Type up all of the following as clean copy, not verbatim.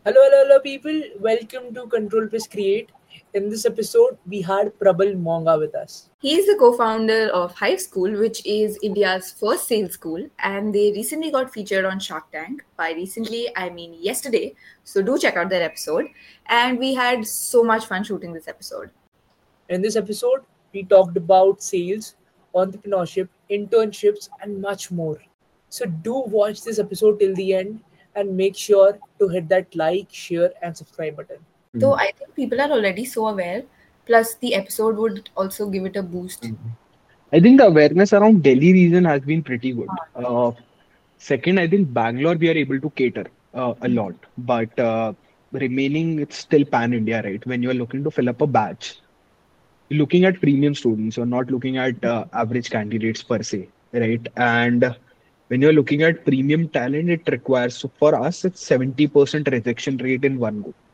Hello, people. Welcome to Control Plus Create. In this episode, we had Prabal Monga with us. He is the co-founder of Hive School, which is India's first sales school, and they recently got featured on Shark Tank. By recently, I mean yesterday. So do check out that episode. And we had so much fun shooting this episode. In this episode, we talked about sales, entrepreneurship, internships, and much more. So do watch this episode till the end and make sure to hit that like, share, and subscribe button. So I think people are already so aware. Plus, the episode would also give it a boost. I think the awareness around Delhi region has been pretty good. Second, I think Bangalore we are able to cater a lot, but remaining it's still pan India, right? When you're looking to fill up a batch, you're looking at premium students, you're not looking at average candidates per se, right? And when you're looking at premium talent, it requires, so for us, it's 70% rejection rate in one go,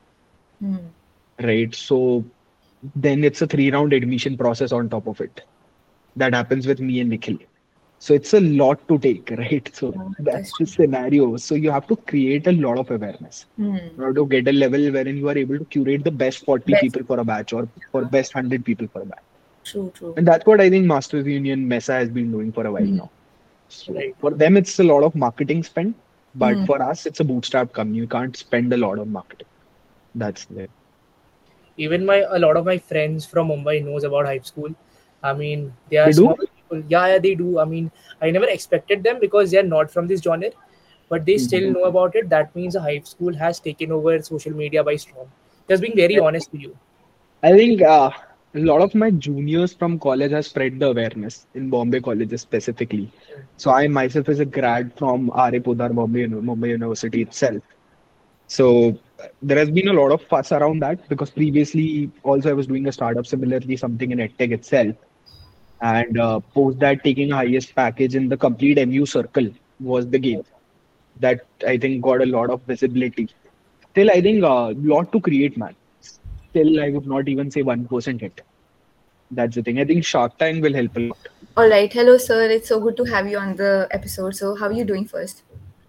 right? So then it's a three-round admission process on top of it. That happens with me and Nikhil. So it's a lot to take, right? So That's that's the scenario. So you have to create a lot of awareness. You have to get a level wherein you are able to curate the best 40 best. people for a batch or for best 100 people for a batch. True. And that's what I think Masters Union Mesa has been doing for a while now. So Right. for them, it's a lot of marketing spend, but for us, it's a bootstrap company. You can't spend a lot on marketing. That's there. Even a lot of my friends from Mumbai knows about Hype School. I mean, they are They do? small people. Yeah, they do. I mean, I never expected them because they are not from this genre, but they still know about it. That means a Hype School has taken over social media by storm. Just being very honest with you. I think a lot of my juniors from college have spread the awareness in Bombay colleges specifically. So I myself is a grad from R.A. Podar, Mumbai University itself. So there has been a lot of fuss around that because previously also I was doing a startup similarly something in EdTech itself. And post that taking a highest package in the complete MU circle was the game that I think got a lot of visibility. Still, I think a lot to create, man. Still, I would not even say 1% hit. That's the thing. I think Shark Tank will help a lot. All right. Hello, sir. It's so good to have you on the episode. So, how are you doing first?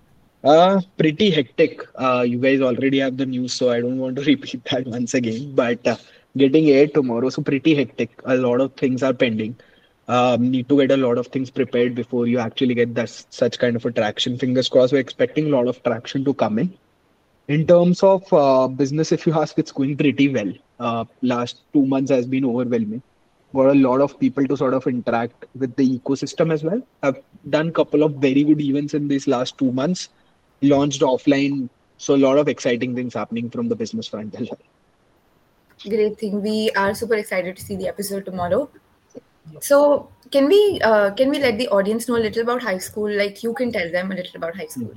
Pretty hectic. You guys already have the news, so I don't want to repeat that once again. But getting aired tomorrow, so pretty hectic. A lot of things are pending. Need to get a lot of things prepared before you actually get that such kind of a traction. Fingers crossed, we're expecting a lot of traction to come in. In terms of business, if you ask, it's going pretty well. Last 2 months has been overwhelming. Got a lot of people to sort of interact with the ecosystem as well. I've done a couple of very good events in these last 2 months, launched offline. So a lot of exciting things happening from the business front as well. Great thing. We are super excited to see the episode tomorrow. So, can we let the audience know a little about high school? Like, you can tell them a little about high school.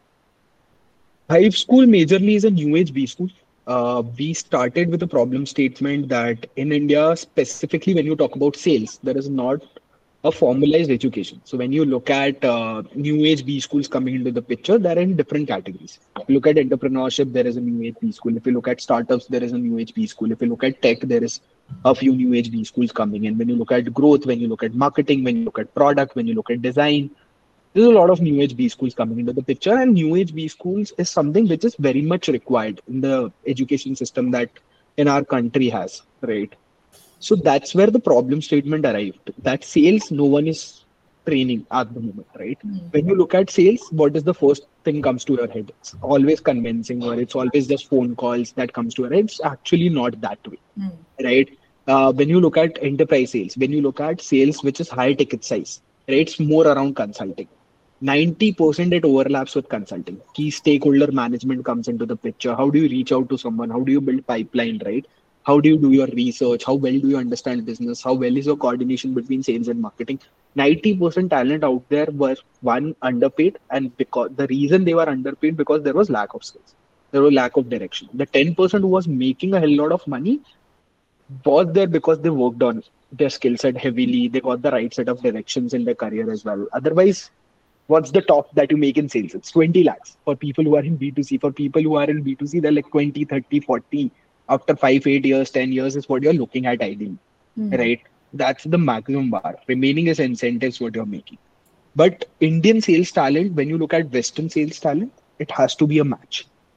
Hive School majorly is a new age B school. We started with a problem statement that in India, specifically when you talk about sales, there is not a formalized education. So when you look at new age B schools coming into the picture, they're in different categories. If you look at entrepreneurship, there is a new age B school. If you look at startups, there is a new age B school. If you look at tech, there is a few new age B schools coming in. When you look at growth, when you look at marketing, when you look at product, when you look at design, there's a lot of new age B schools coming into the picture, and new age B schools is something which is very much required in the education system that in our country has, right? So that's where the problem statement arrived. That sales, no one is training at the moment, right? When you look at sales, what is the first thing comes to your head? It's always convincing, or it's always just phone calls that comes to your head. It's actually not that way, right? When you look at enterprise sales, when you look at sales which is high ticket size, right? It's more around consulting. 90% it overlaps with consulting. Key stakeholder management comes into the picture. How do you reach out to someone? How do you build pipeline, right? How do you do your research? How well do you understand business? How well is your coordination between sales and marketing? 90% talent out there were one underpaid, and because the reason they were underpaid because there was lack of skills. There was lack of direction. The 10% who was making a hell lot of money was there because they worked on their skill set heavily. They got the right set of directions in their career as well. Otherwise, what's the top that you make in sales? It's 20 lakhs for people who are in B2C. For people who are in B2C, they're like 20, 30, 40. After 5, 8 years, 10 years is what you're looking at ideally, right? That's the maximum bar. Remaining is incentives what you're making. But Indian sales talent, when you look at Western sales talent, it has to be a match.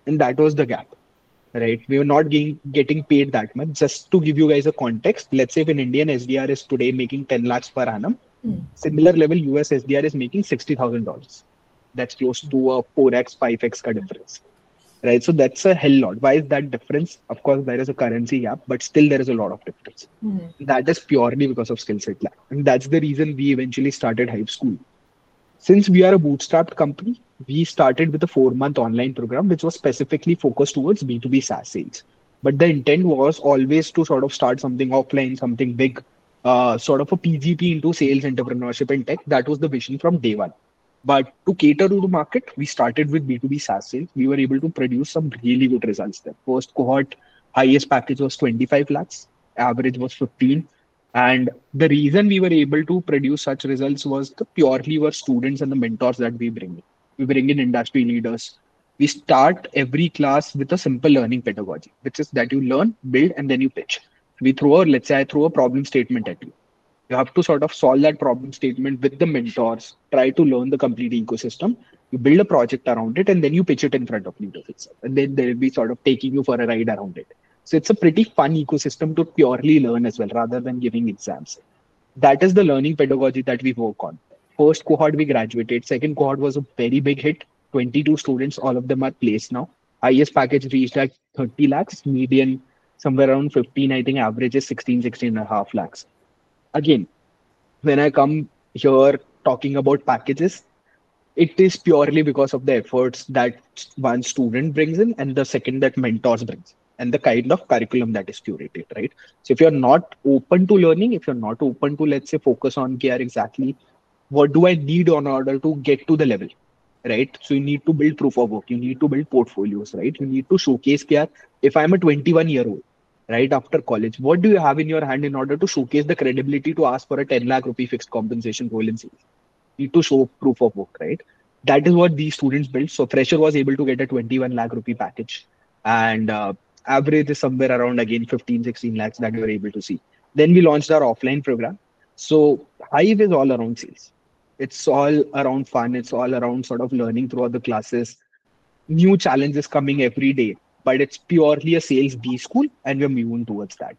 and that was the gap, right? We were not getting paid that much. Just to give you guys a context, let's say if an Indian SDR is today making 10 lakhs per annum, similar level US SDR is making $60,000. That's close to a 4x, 5x ka difference, right? So that's a hell lot. Why is that difference? Of course, there is a currency gap, but still there is a lot of difference. That is purely because of skill set lack. And that's the reason we eventually started Hive School. Since we are a bootstrapped company, we started with a 4-month online program, which was specifically focused towards B2B SaaS sales. But the intent was always to sort of start something offline, something big, sort of a PGP into sales, entrepreneurship, and tech. That was the vision from day one. But to cater to the market, we started with B2B SaaS sales. We were able to produce some really good results there. First cohort, highest package was 25 lakhs, average was 15. And the reason we were able to produce such results was the purely were students and the mentors that we bring in. We bring in industry leaders. We start every class with a simple learning pedagogy, which is that you learn, build, and then you pitch. Let's say I throw a problem statement at you. You have to sort of solve that problem statement with the mentors, try to learn the complete ecosystem. You build a project around it, and then you pitch it in front of leaders itself. And then they'll be sort of taking you for a ride around it. So it's a pretty fun ecosystem to purely learn as well, rather than giving exams. That is the learning pedagogy that we work on. First cohort, we graduated. Second cohort was a very big hit. 22 students, all of them are placed now. Highest package reached at 30 lakhs, median somewhere around 15, I think average is 16 and a half lakhs. Again, when I come here talking about packages, it is purely because of the efforts that one student brings in and the second that mentors brings and the kind of curriculum that is curated, right? So if you're not open to learning, if you're not open to, let's say, focus on care exactly, what do I need in order to get to the level, right? So you need to build proof of work, you need to build portfolios, right? You need to showcase care. If I'm a 21-year-old, right after college, what do you have in your hand in order to showcase the credibility to ask for a 10 lakh rupee fixed compensation role in sales? Need to show proof of work, right? That is what these students built. So fresher was able to get a 21 lakh rupee package, and average is somewhere around again 15, 16 lakhs that we were able to see. Then we launched our offline program. So Hive is all around sales. It's all around fun. It's all around sort of learning throughout the classes, new challenges coming every day. But it's purely a sales B school, and we're moving towards that.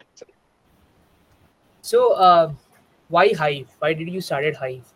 So, why Hive? Why did you started Hive?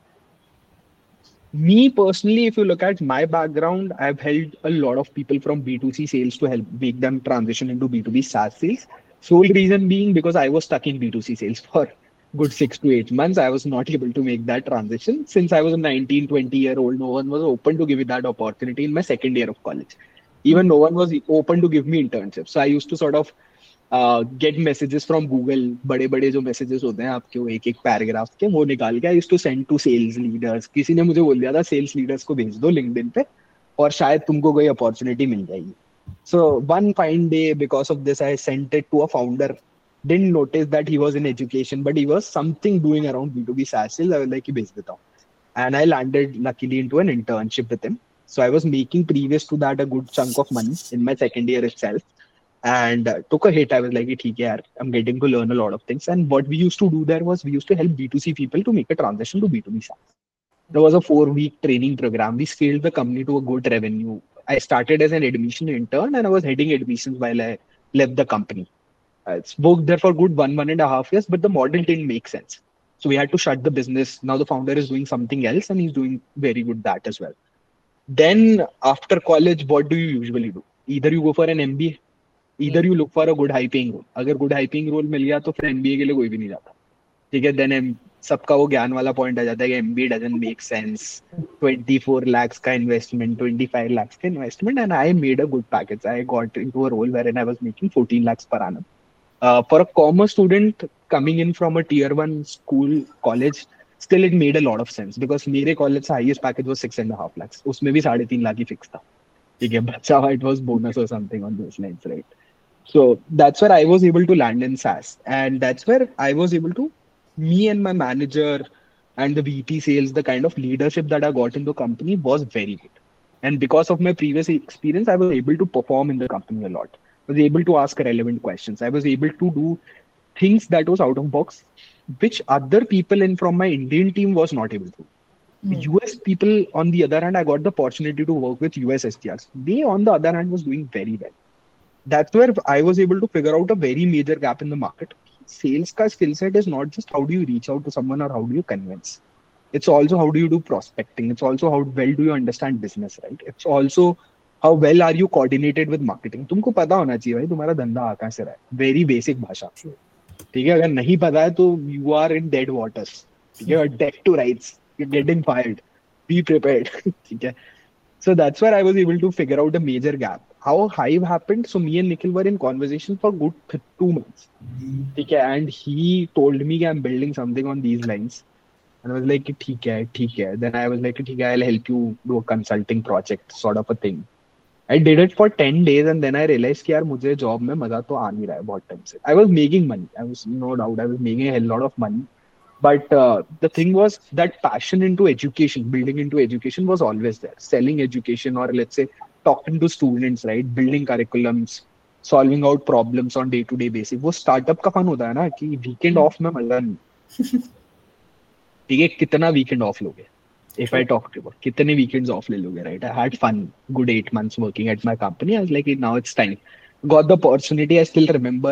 Me personally, if you look at my background, I've helped a lot of people from B2C sales to help make them transition into B2B SaaS sales. Sole reason being because I was stuck in B2C sales for good 6 to 8 months. I was not able to make that transition. Since I was a 19, 20-year-old, no one was open to give me that opportunity in my second year of college. Even no one was open to give me internships. So I used to sort of get messages from Google, बड़े बड़े जो messages होते हैं आपके वो एक एक paragraph के वो निकाल के I used to send to sales leaders. किसी ने मुझे बोल दिया था sales leaders को भेज दो LinkedIn पे और शायद तुमको कोई opportunity मिल जाएगी. So one fine day, because of this, I sent it to a founder. Didn't notice that he was in education, but he was something doing around B2B SaaS sales. I was like, भेज देता हूँ. And I landed luckily into an internship with him. So I was making previous to that a good chunk of money in my second year itself. And took a hit. I was like, "ठीक है यार, I'm getting to learn a lot of things." And what we used to do there was we used to help B2C people to make a transition to B2B SaaS. There was a 4-week training program. We scaled the company to a good revenue. I started as an admission intern and I was heading admissions while I left the company. I worked there for good 1.5 years, but the model didn't make sense. So we had to shut the business. Now the founder is doing something else and he's doing very good that as well. Then after college, what do you usually do? Either you go for an MBA, either you look for a good high paying role. अगर good high paying role मिल गया तो फिर MBA के लिए कोई भी नहीं जाता. ठीक है, then सबका वो ज्ञान वाला पॉइंट आ जाता है कि MBA doesn't make sense. 24 lakhs का investment, 25 lakhs का investment, and I made a good package. I got into a role wherein I was making 14 lakhs per annum. For a commerce student coming in from a tier 1 school, college, still it made a lot of sense because मेरे college से highest package was 6.5 lakhs. उसमें भी 3.5 लाख ही fixed था. ठीक है, बचा हुआ it was bonus or something on those lines, right? So that's where I was able to land in SaaS. And that's where I was able to, me and my manager and the VP sales, the kind of leadership that I got in the company was very good. And because of my previous experience, I was able to perform in the company a lot. I was able to ask relevant questions. I was able to do things that was out of box, which other people in from my Indian team was not able to. US people, on the other hand, I got the opportunity to work with US STRs. They, on the other hand, was doing very well. That's where I was able to figure out a very major gap in the market. Sales ka skill set is not just how do you reach out to someone or how do you convince. It's also how do you do prospecting. It's also how well do you understand business, right? It's also how well are you coordinated with marketing. तुमको पता होना चाहिए भाई तुम्हारा धंधा कहाँ से रहा है. Very basic भाषा. ठीक है, अगर नहीं पता है तो you are in dead waters. ठीक है, dead to rights. You're getting fired. Be prepared. ठीक है. So that's where I was able to figure out a major gap. How Hive happened? So me and Nikhil were in conversation for good 2 months. Okay, and he told me I'm building something on these lines. And I was like, okay. Then I was like, okay, I'll help you do a consulting project, sort of a thing. I did it for 10 days and then I realized कि यार मुझे job में मजा तो आ नहीं रहा है बहुत time से. I was making money. I was no doubt I was making a hell lot of money. But the thing was that passion into education, building into education was always there. Selling education or let's say talking to students, right? Building curriculums, solving out problems on day-to-day basis. वो startup का fun होता है ना कि weekend off में मजा नहीं. ठीक है, कितना weekend off लोगे? If I talk to you, कितने weekends off ले लोगे, right? I had fun, good 8 months working at my company. I was like, now it's time. Got the opportunity. I still remember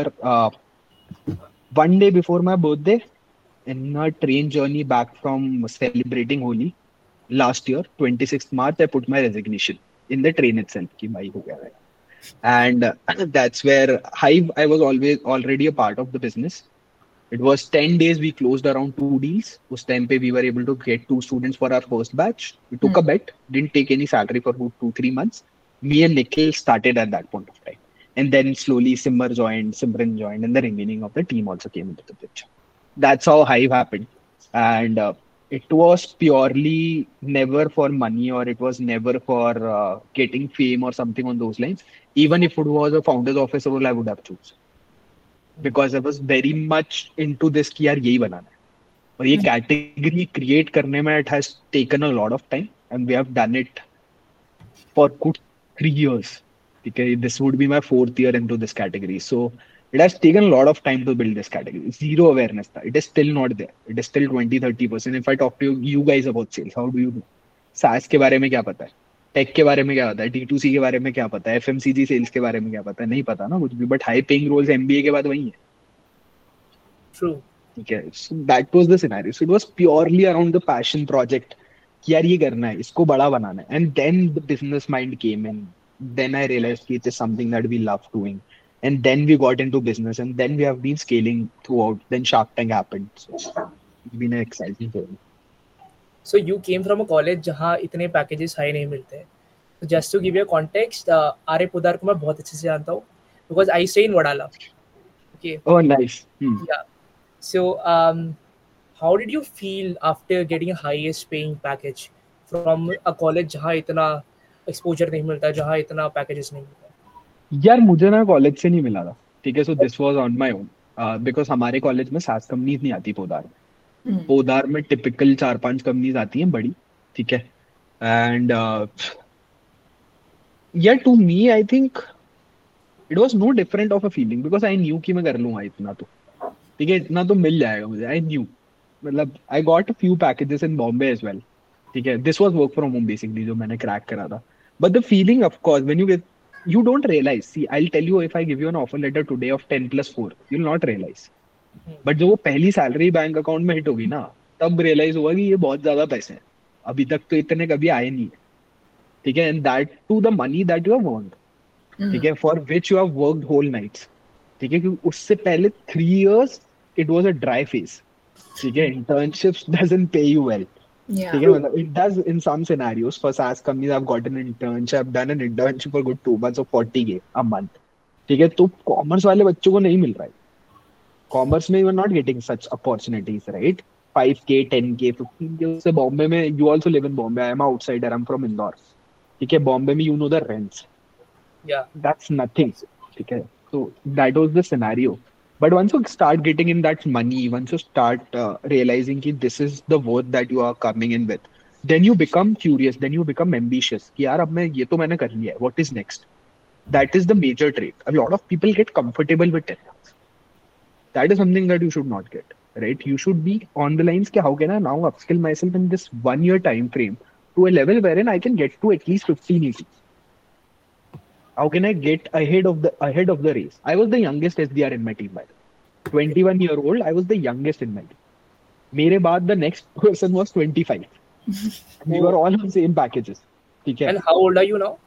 one day before my birthday, in a train journey back from celebrating Holi last year, 26th March, I put my resignation in the train itself. Ki bhai ho gaya hai. And that's where Hive, I was already a part of the business. It was 10 days, we closed around 2 deals. Us time pe we were able to get 2 students for our first batch. We took a bet, didn't take any salary for 2-3 months. Me and Nikhil started at that point of time. And then slowly Simran joined, and the remaining of the team also came into the picture. That's how Hive happened. And it was purely never for money or it was never for getting fame or something on those lines. Even if it was a founder's office role, I would have chosen. Because I was very much into this कि यार यही बनाना है. और ये category create करने में it has taken a lot of time and we have done it for good 3 years. Okay, this would be my 4th year into this category. So it has taken a lot of time to build this category. Zero awareness. It is still not there. It is still 20-30%. If I talk to you guys about sales, how do you know? SaaS के बारे में क्या पता है? Take के बारे में क्या पता है? D2C के बारे में क्या पता है? FMCG सेल्स के बारे में क्या पता है? नहीं पता ना कुछ भी. But high paying roles MBA के बाद वही है. True. Okay, so that was the scenario. So it was purely around the passion project. कि यार ये करना है, इसको बड़ा बनाना है. And then the business mind came in. Then I realized it is something that we love doing. And then we got into business and then we have been scaling throughout. Then Shark Tank happened. So it's been an exciting journey. So you came from a college जहाँ इतने packages high नहीं मिलते हैं. So just to give you a context, आर्य पोदार को मैं बहुत अच्छे से जानता हूँ because I stay in Wadala. Okay. Oh, nice. Yeah. So how did you feel after getting a highest paying package from a college जहाँ इतना exposure नहीं मिलता, जहाँ इतना packages नहीं मिलता? यार मुझे ना कॉलेज से नहीं मिला था. ठीक है, so this was on my own because हमारे कॉलेज में सास कंपनीज नहीं आती पोदार में. पोदार में टिपिकल 4-5 कंपनीज आती हैं बड़ी. ठीक है, एंड यार to me I think it was no different of a feeling because I knew कि मैं कर लूंगा इतना तो. ठीक है, इतना तो मिल जाएगा मुझे. आई न्यू मतलब I got a few packages in Bombay as well. ठीक है, this was work from home basically जो मैंने क्रैक करा था. But the feeling of course when you get you don't realize. See, I'll tell you if I give you an offer letter today of 10+4, you'll not realize. But जब वो पहली salary bank account में hit होगी ना, तब realise होगा कि ये बहुत ज्यादा पैसे हैं. अभी तक तो इतने कभी आए नहीं है. ठीक है, and that to the money that you have earned. ठीक है, for which you have worked whole nights. ठीक है, क्योंकि उससे पहले 3 years it was a dry phase. ठीक है, internships doesn't pay you well. Yeah. It does in some scenarios. For SaaS companies, I've got an internship. I've done an internship for good 2 months of 40K a month. ठीक है, तो commerce वाले बच्चों को नहीं मिल रहा है. कॉमर्स में you are not getting such opportunities, right? 5K, 10K, 15K. उससे बॉम्बे में, you also live in Bombay. I am outsider. I am from Indore. ठीक है, बॉम्बे में you know the rents. That's nothing. ठीक है, so that was the scenario. But once you start getting in that money, once you start realizing that this is the worth that you are coming in with, then you become curious, then you become ambitious. कि यार अब मैं ये तो मैंने कर लिया है. What is next? That is the major trait. A lot of people get comfortable with it. That is something that you should not get. right? You should be on the lines कि how can I now upskill myself in this 1 year time frame to a level wherein I can get to at least 15 80. How can I get ahead of the race? I was the youngest SDR in my team by the way. 21-year-old, I was the youngest in my team. मेरे बाद the next person was 25. We were Oh, all on same packages. ठीक है? and how old are you now?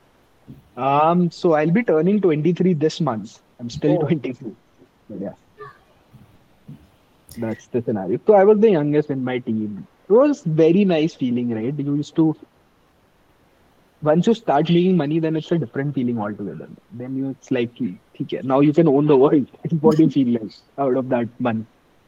So I'll be turning 23 this month. I'm still Oh, 22. But yeah, that's the scenario. So I was the youngest in my team. It was very nice feeling, right? You used to once you start making money, then it's a different feeling altogether. Then it's like, okay, now you can own the world. What do you feel like out of that money?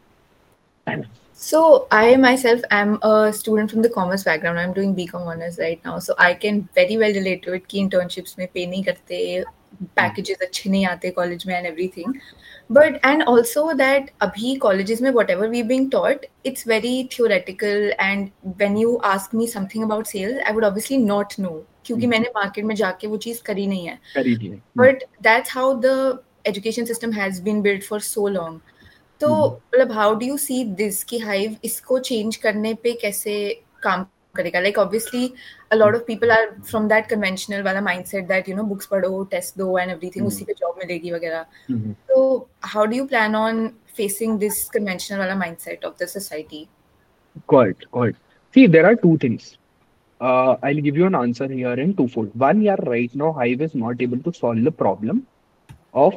So I myself am a student from the commerce background. I'm doing BCom honors right now, so I can very well relate to it. कि internships में pay नहीं करते, packages अच्छे नहीं आते college में and everything. But and also that अभी colleges में whatever we're being taught, it's very theoretical. And when you ask me something about sales, I would obviously not know क्योंकि मैंने market में जाके वो चीज़ करी नहीं है. Correct. But that's how the education system has been built for so long. तो मतलब how do you see this कि हाइव इसको चेंज करने पे कैसे काम करेगा? Like obviously a lot of people are from that conventional वाला mindset that you know books पढ़ो, टेस्ट दो एंड एवरीथिंग, उसी पे जॉब मिलेगी वगैरह. तो how do you plan on facing this conventional वाला mindset of the society? Correct. See, there are two things. I'll give you an answer here in twofold. One, yeah, right now, Hive is not able to solve the problem of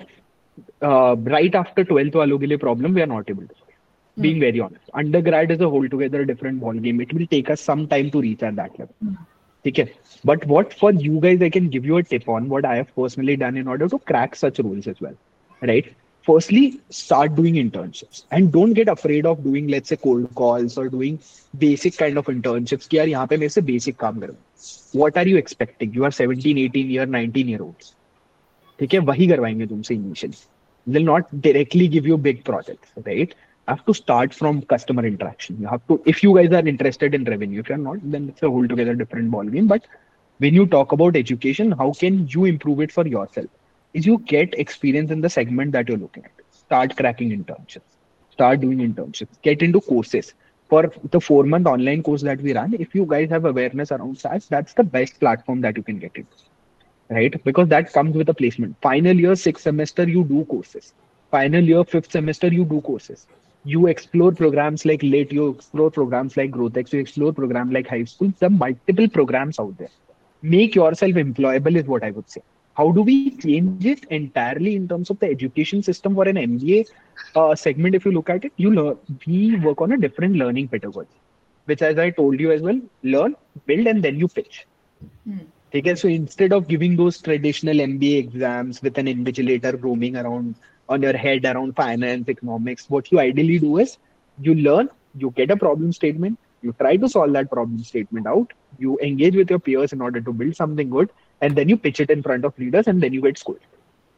right after 12th वालों के लिए problem we are not able to solve. Being very honest, undergrad is a whole together different ball game. It will take us some time to reach at that level. Okay, but what for you guys, I can give you a tip on what I have personally done in order to crack such roles as well. Right? Firstly, start doing internships and don't get afraid of doing, let's say, cold calls or doing basic kind of internships. कि यार यहाँ पे मेरे से basic काम करो. What are you expecting? You are 17, 18 year, 19 year olds. ठीक है, वही करवाएंगे तुमसे initially. They'll not directly give you big projects, right? Have to start from customer interaction. You have to, if you guys are interested in revenue, if you're not, then it's a whole together different ball game. But when you talk about education, how can you improve it for yourself? Is you get experience in the segment that you're looking at. Start cracking internships. Start doing internships. Get into courses. For the 4-month online course that we run, if you guys have awareness around SaaS, that's the best platform that you can get into. Right? Because that comes with a placement. Final year, 6th semester, you do courses. Final year, 5th semester, you do courses. You explore programs like LIT, you explore programs like GrowthX, you explore programs like Hive School. There are multiple programs out there. Make yourself employable is what I would say. How do we change it entirely in terms of the education system for an MBA segment? If you look at it, we work on a different learning pedagogy, which, as I told you as well, learn, build, and then you pitch. Okay, so instead of giving those traditional MBA exams with an invigilator roaming around on your head around finance, economics, what you ideally do is you learn, you get a problem statement, you try to solve that problem statement out, you engage with your peers in order to build something good, and then you pitch it in front of leaders and then you get scored.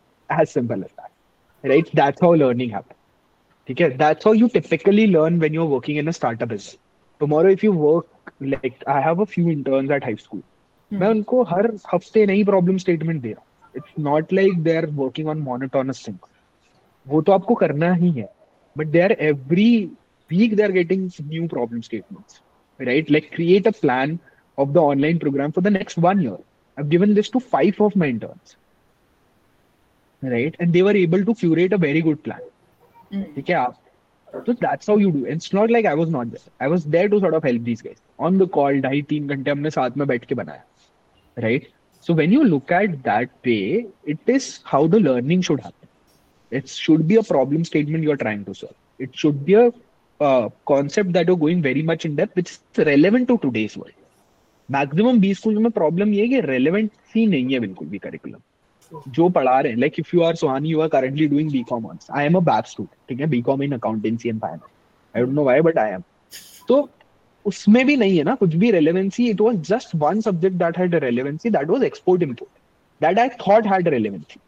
As simple as that. Right? That's how learning happens. Okay? That's how you typically learn when you're working in a startup business. Tomorrow, if you work, like I have a few interns at Hive School. मैं उनको हर हफ्ते नई problem statement दे रहा हूँ. It's not like they are working on monotonous things. वो तो आपको करना ही है, but they are every week they are getting new problem statements, right? Like create a plan of the online program for the next 1 year. I've given this to 5 of my interns, right? And they were able to curate a very good plan. Okay, so that's how you do. It's not like I was not there. I was there to sort of help these guys. On the call, 2.5-3 घंटे हमने साथ में बैठ के बनाया, right? So when you look at that way, it is how the learning should happen. It should be a problem statement you're trying to solve. It should be a concept that you're going very much in depth, which is relevant to today's world. Maximum B school में problem ये है कि relevancy नहीं है बिल्कुल भी curriculum जो पढ़ा रहे हैं. Like if you are Suhani, you are currently doing BCom honours. I am a back student, ठीक है, BCom in accountancy and finance. I don't know why but I am. तो उसमें भी नहीं है ना कुछ भी relevancy. It was just one subject that had relevancy, that was export import, that I thought had relevancy,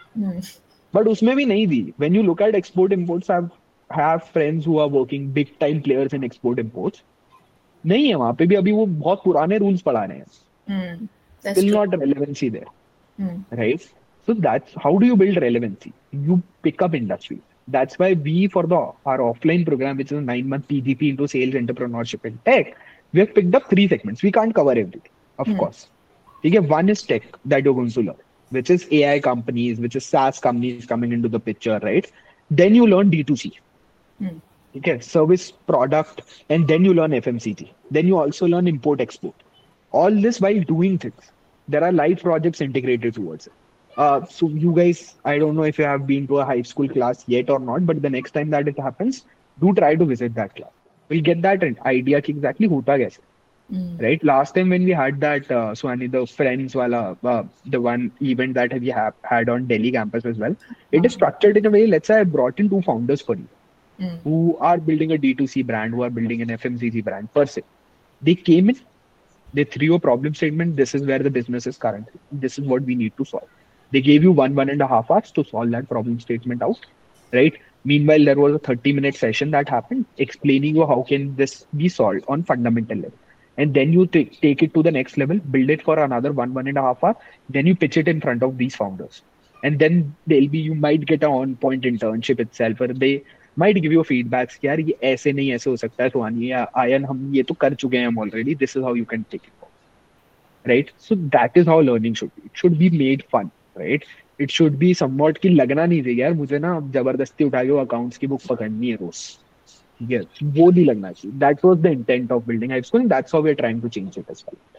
but उसमें भी नहीं थी. When you look at export imports, I have friends who are working big time players in export imports. नहीं है वहां पे भी अभी वो बहुत पुराने रूल्स पढ़ा रहे हैं. Still not relevancy there, right? So that's how do you build relevancy? You pick up industries, That's why we, for our offline program, which is a 9 month PGP into sales, entrepreneurship, and tech, we have picked up three segments. We can't cover everything, of Hmm. course. Okay, one is tech that you're going to learn, which is AI companies, which is SaaS companies coming into the picture, right? Then you learn D2C, Hmm. okay, service product, and then you learn FMCG. Then you also learn import export. All this while doing things. There are live projects integrated towards it. So you guys, I don't know if you have been to a high school class yet or not, but the next time that it happens, do try to visit that class. We'll get that idea कि exactly hota kaise, Hmm. right? Last time when we had that, Swani, the Friends wala, the one event that we have had on Delhi campus as well, it is structured in a way, let's say I brought in two founders for you Hmm. who are building a D2C brand, who are building an FMCG brand per se. They came in, they threw a problem statement. This is where the business is currently. This is what we need to solve. They gave you 1.5 hours to solve that problem statement out, right? Meanwhile, there was a 30-minute session that happened explaining you how can this be solved on fundamental level. And then you take it to the next level, build it for another 1.5 hour. Then you pitch it in front of these founders. And then you might get an on-point internship itself, where they might give you feedbacks कि यार ये ऐसे नहीं ऐसे हो सकता है सुहानी या आयन हम ये तो कर चुके हैं हम already. This is how you can take it forward, right? So that is how learning should be. It should be made fun, right? It should be somewhat कि लगना नहीं चाहिए यार मुझे ना जबरदस्ती उठा के वो अकाउंट्स की बुक पकड़नी है रोज, ठीक है, वो नहीं लगना चाहिए. That was the intent of building high school, and that's how we're trying to change it as well.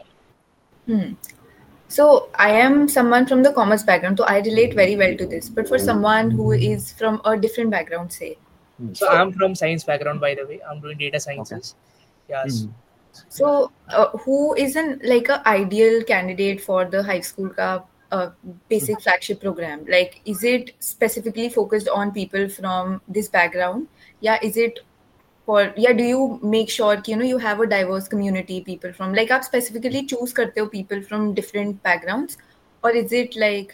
Hmm. So I am someone from the commerce background, so I relate very well to this. But for someone who is from a different background, say, So I'm from science background, by the way. I'm doing data sciences. Yes. Mhm. so who isn't like a ideal candidate for the high school ka basic flagship program? Like, is it specifically focused on people from this background? Yeah, is it for yeah? Do you make sure कि, you have a diverse community people from like आप specifically choose करते हो people from different backgrounds, or is it like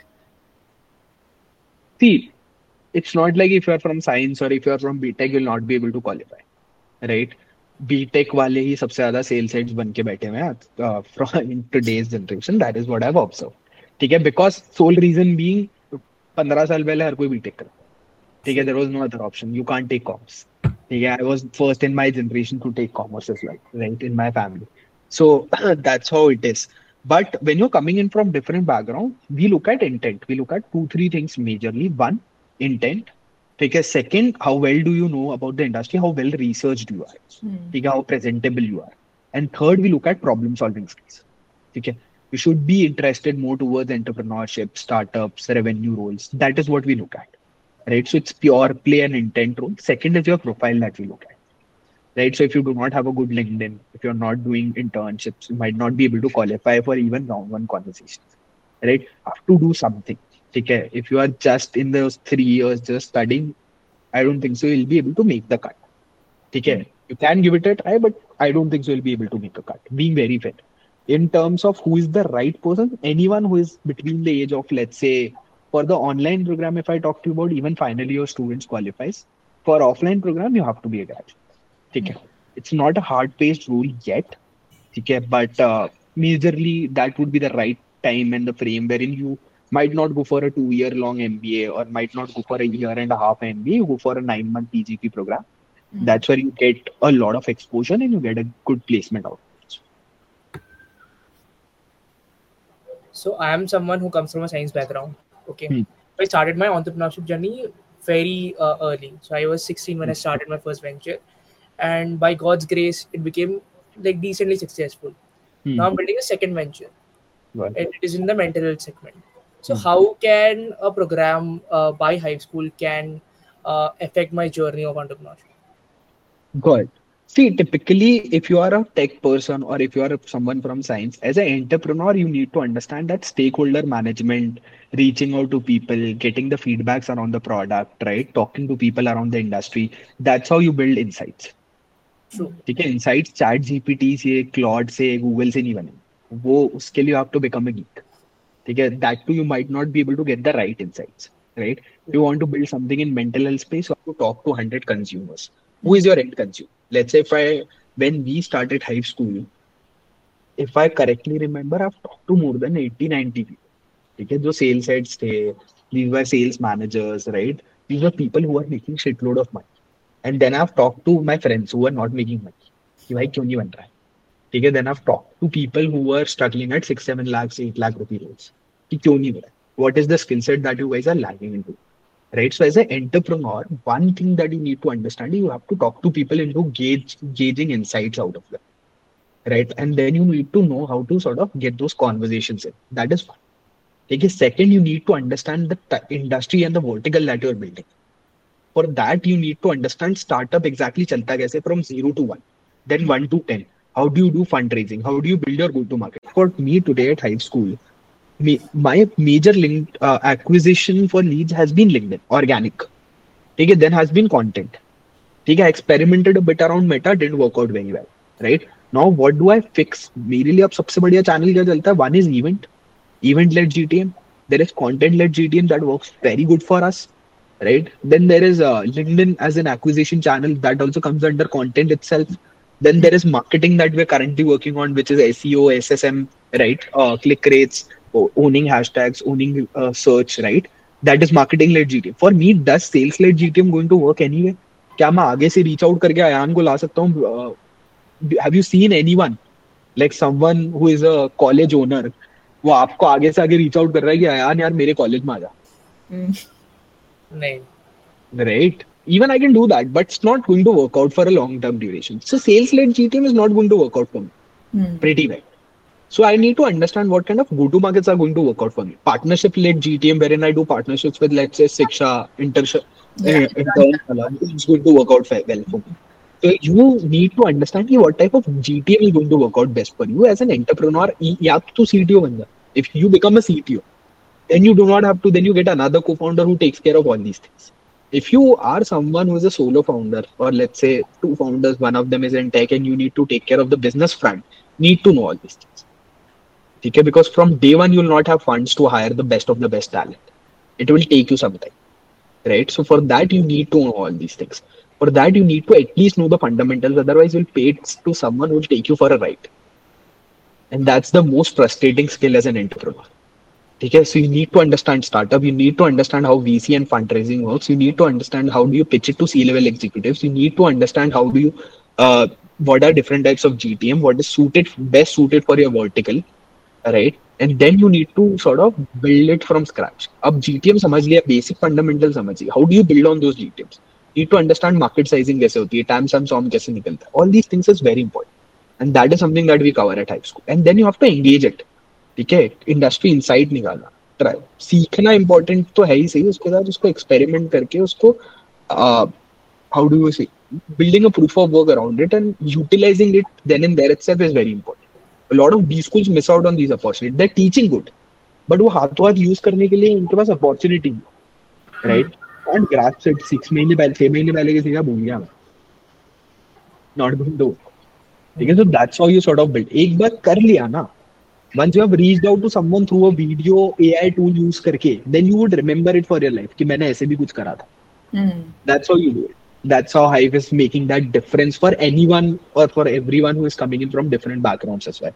See, it's not like if you're from science or if you're from BTech, you'll not be able to qualify, right? BTech वाले ही सबसे ज्यादा sales heads बन के बैठे हुए हैं from in today's generation. That is what I have observe, ठीक है, बिकॉज सोल रीजन बीइंग 15 साल पहले हर कोई बीटेक करता, ठीक है, there was no other option, you can't take commerce, ठीक है. I was first in my generation to take commerce as well, right, in my family. So that's how it is. But when you're coming in from different background, we look at intent. We look at two, three things majorly. One, intent. ठीक है. Second, how well do you know about the industry? How well researched you are? ठीक है. How presentable you are? And third, we look at problem solving skills. ठीक है. You should be interested more towards entrepreneurship, startups, revenue roles. That is what we look at, right? So it's pure play and intent role. Second is your profile that we look at, right? So if you do not have a good LinkedIn, if you're not doing internships, you might not be able to qualify for even round one conversations, right? You have to do something. Okay. If you are just in those 3 years just studying, I don't think so you'll be able to make the cut. Okay. You can give it a try, but I don't think so you'll be able to make a cut. Being very fair. In terms of who is the right person, anyone who is between the age of, let's say, for the online program, if I talk to you about, even final year students qualifies. For offline program, you have to be a graduate. ठीक है. It's not a hard-paced rule yet, ठीक है, but majorly that would be the right time and the frame wherein you might not go for a 2 year long MBA or might not go for a year and a half MBA, you go for a 9 month PGP program. That's where you get a lot of exposure and you get a good placement out. So I am someone who comes from a science background. Okay. Hmm. I started my entrepreneurship journey very early. So I was 16 when I started my first venture, and by God's grace, it became like decently successful. Now I'm building a second venture, Well, and it is in the mental health segment. So how can a program by high school can affect my journey of entrepreneurship? good. See, typically, if you are a tech person or if you are someone from science, as an entrepreneur, you need to understand that stakeholder management, reaching out to people, getting the feedbacks around the product, right? Talking to people around the industry. That's how you build insights. True. ठीक है. Insights chat GPT से, Claude से, Google से नहीं बने. वो उसके लिए you have to become a geek. ठीक है. That too you might not be able to get the right insights, right? If you want to build something in mental health space, you have to talk to 100 consumers. Who is your end consumer? Let's say when we started high school, if I correctly remember, I've talked to more than 80, 90 people. ठीक है. जो sales heads थे, these were sales managers, right? These were people who are making shitload of money. And then I've talked to my friends who are not making money. कि भाई क्यों नहीं बन रहा है? ठीक है, then I've talked to people who were struggling at 6-7 lakhs, 8 lakh rupee roles. कि क्यों नहीं हो रहा है? What is the skill set that you guys are lagging into? Right. So as an entrepreneur, one thing that you need to understand, you have to talk to people into gauging insights out of them. Right. And then you need to know how to sort of get those conversations in. That is one. Okay. Second, you need to understand the industry and the vertical that you're building. For that, you need to understand startup exactly chalta kaise from 0 to 1, then 1 to 10. How do you do fundraising? How do you build your go-to-market? For me today at high school, my major link acquisition for leads has been LinkedIn, organic. Okay, then has been content. Okay, I experimented a bit around Meta, didn't work out very well. Right? Now, what do I fix? मेरे लिए अब सबसे बढ़िया channel क्या चलता है? One is event-led GTM. There is content-led GTM that works very good for us. Right? Then there is LinkedIn as an acquisition channel that also comes under content itself. Then there is marketing that we're currently working on, which is SEO, SSM, right? Click rates, owning hashtags, owning search, right? That is marketing-led GTM. For me, does sales-led GTM going to work anyway? क्या मैं आगे से reach out करके अयान को ला सकता हूँ? Have you seen anyone like someone who is a college owner? वो आपको आगे से आगे reach out कर रहा है कि अयान यार मेरे college में आ जा. नहीं. Right? Even I can do that, but it's not going to work out for a long-term duration. So sales-led GTM is not going to work out for me. Pretty well. So I need to understand what kind of go-to-markets are going to work out for me. Partnership-led GTM, wherein I do partnerships with, let's say, Shiksha, intern, it's going to work out well for me. So you need to understand what type of GTM is going to work out best for you as an entrepreneur. या तो CTO बन जा. If you become a CTO, then you do not have to. Then you get another co-founder who takes care of all these things. If you are someone who is a solo founder, or let's say two founders, one of them is in tech, and you need to take care of the business front, need to know all these things. Okay? Because from day one, you will not have funds to hire the best of the best talent. It will take you some time, right? So for that, you need to know all these things. For that, you need to at least know the fundamentals. Otherwise, you'll pay it to someone who will take you for a ride. And that's the most frustrating skill as an entrepreneur. Okay, so you need to understand startup, you need to understand how VC and fundraising works, you need to understand how do you pitch it to C-level executives, you need to understand how do you, what are different types of GTM, what is best suited for your vertical, right? And then you need to sort of build it from scratch. अब GTM समझ लिया, basic fundamentals समझ लिया. How do you build on those GTMs? You need to understand market sizing कैसे होती है, TAM SAM कैसे निकलता है. All these things is very important. And that is something that we cover at high school. And then you have to engage it. ठीक है, industry insight निकालना, try सीखना इंपॉर्टेंट तो है ही सही, उसके साथ उसको एक्सपेरिमेंट करके उसको how do you say building a proof of work around it and utilising it then in there itself is very important. A lot of B schools miss out on these opportunity. They are teaching good, but वो हाथों हाथ use करने के लिए उनके पास opportunity है, right? And grasp it 6 महीने पहले 6 महीने पहले किसी का भूल गया, नॉट गोइंग टू. ठीक है, so that's how you sort of build. एक बार कर लिया ना, once you have reached out to someone through a video AI tool use करके, then you would remember it for your life कि मैंने ऐसे भी कुछ करा था. That's how you do it. That's how Hive is making that difference for anyone or for everyone who is coming in from different backgrounds as well.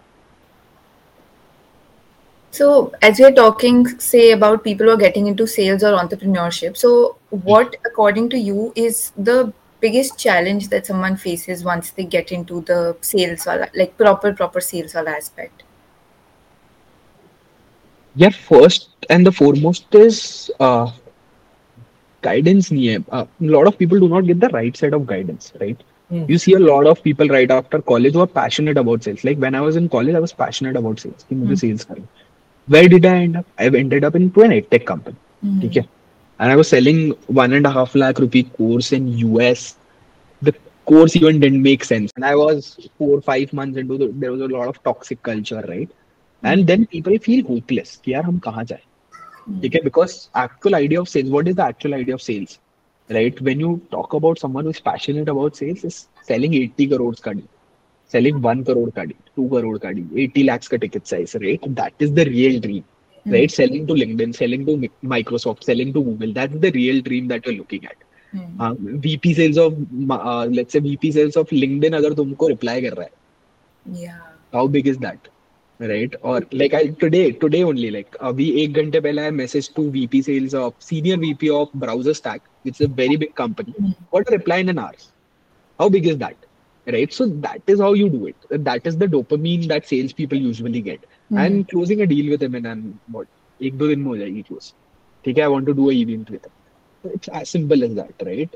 So as we're talking, say, about people who are getting into sales or entrepreneurship, so what according to you is the biggest challenge that someone faces once they get into the sales wala, like proper sales wala aspect? Yeah, first and the foremost is guidance नहीं है. A lot of people do not get the right set of guidance, right? You see a lot of people right after college who are passionate about sales. Like when I was in college, I was passionate about sales. कि मुझे sales करना. Where did I end up? I ended up into an edtech company. ठीक है? And I was selling 1.5 lakh rupee course in US. The course even didn't make sense. And I was 4-5 months into there was a lot of toxic culture, right? And then people feel hopeless कि यार हम कहाँ जाए, ठीक है? Because actual idea of sales, what is the actual idea of sales, right? When you talk about someone who is passionate about sales, is selling 80 crores का deal, selling 1 crore का deal, 2 crore का deal, 80 lakhs का ticket size, right? That is the real dream, right? Selling to LinkedIn, selling to Microsoft, selling to Google, that's the real dream that you're looking at. VP sales of let's say VP sales of LinkedIn अगर तुमको reply कर रहा है, Yeah. how big is that? right? Or like I today only like अभी 1 घंटे पहले I messaged to VP sales of senior VP of Browser Stack, which is a very big company. Got a reply in an hour. How big is that? Right. So that is how you do it. That is the dopamine that salespeople usually get. And closing a deal with him and what? एक दो दिन में हो जाएगी close. ठीक है, I want to do a event with him. It's as simple as that, right?